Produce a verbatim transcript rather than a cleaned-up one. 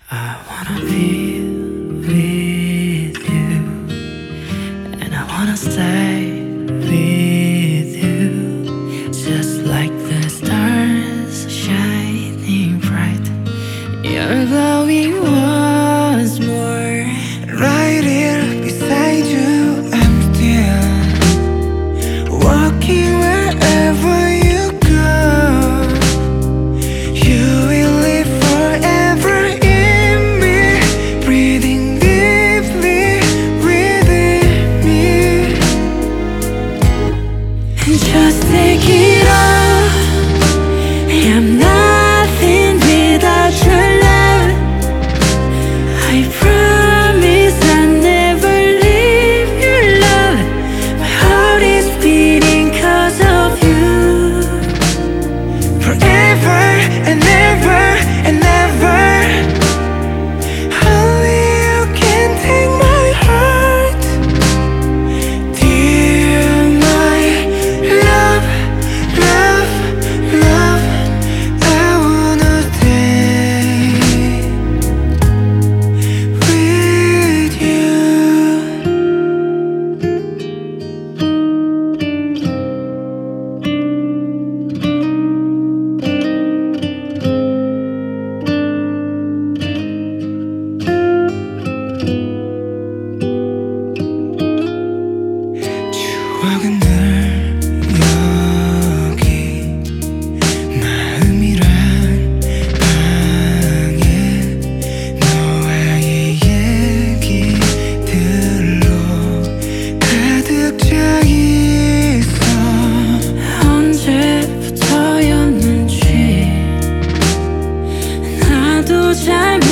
I wanna be with you, and I wanna stay with you, just like the stars shining bright. You're glowing once more. Right here beside you, I'm still walking wherever you go. You will live forever in me, breathing deeply within me. And just take it all. I'm nothing without your love. I promise I'll never leave your love. My heart is beating 'cause of you. Forever and ever and ever. Only you can take my heart. Dear my love, love, love, I wanna stay with you. 추억은 늘 여기 마음이란 방에 너와의 얘기들로 가득 차 있어. 언제부터였는지 나도 잘